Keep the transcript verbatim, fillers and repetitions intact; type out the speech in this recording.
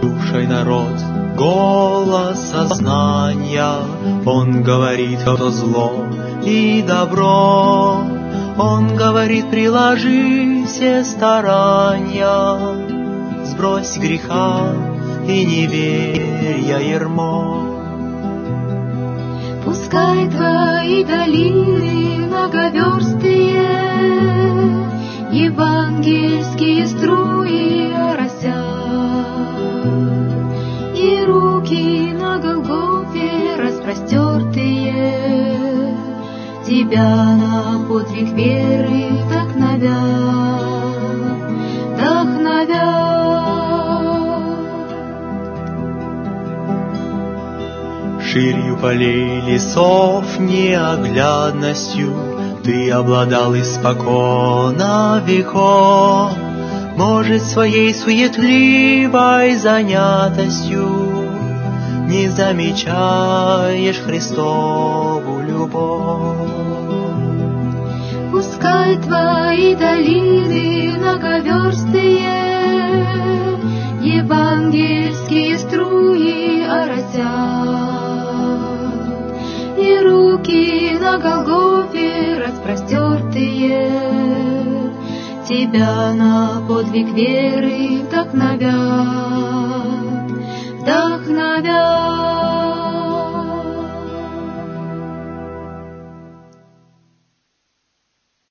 Слушай, народ, голос сознания, он говорит, что зло и добро. Он говорит, приложи все старания, сбрось греха и неверия ярмо. Пускай твои долины многоверстые евангельские струи оросят, и руки на Голгофе распростертые тебя на подвиг веры вдохновят, вдохновят. Ширью полей лесов неоглядностью ты обладал испокона веков. Может, своей суетливой занятостью не замечаешь Христову любовь. Пускай твои долины многоверстые евангельские струи оросят, и руки на Голгофе распростертые тебя на подвиг веры вдохновят.